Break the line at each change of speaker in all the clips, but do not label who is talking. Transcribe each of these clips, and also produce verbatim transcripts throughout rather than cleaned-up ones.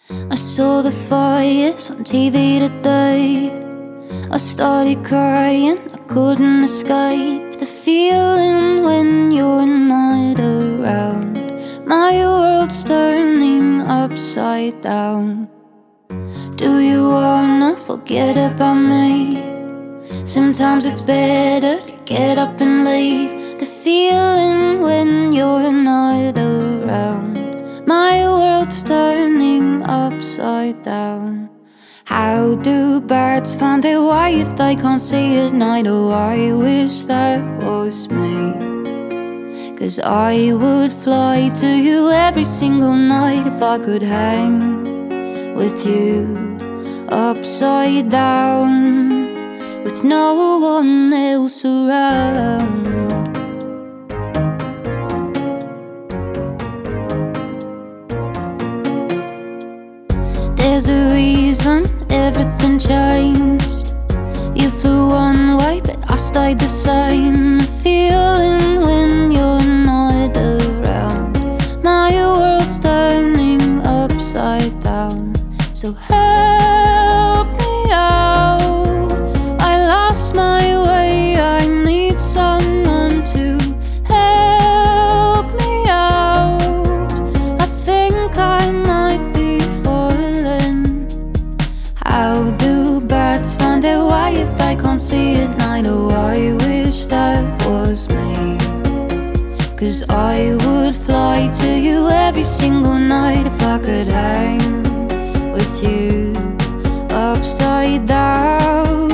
I saw the fires on T V today. I started crying, I couldn't escape the feeling when you're not around. My world's turning upside down. Do you wanna forget about me? Sometimes it's better to get up and leave the feeling when you're not around. My world's turning upside down. How do birds find their way if they can't see at night? Oh, I wish that was me, 'cause I would fly to you every single night if I could hang with you upside down, with no one else around. There's a reason everything changed. You flew one way, but I stayed the same. The feeling when you're not around. My world's turning upside down. So help me out. I lost my way, I need someone to help me out. I think I might be falling. How do birds find their way if they can't see at night? Oh, I wish that was me, 'cause I would fly to you every single night if I could hang with you upside down.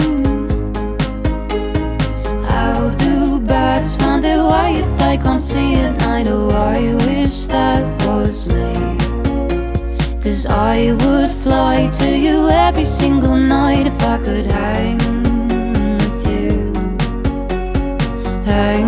How do birds find their way if they can't see at night? Oh, I wish that was me, 'cause I would fly to you every single night if I could hang with you. Hang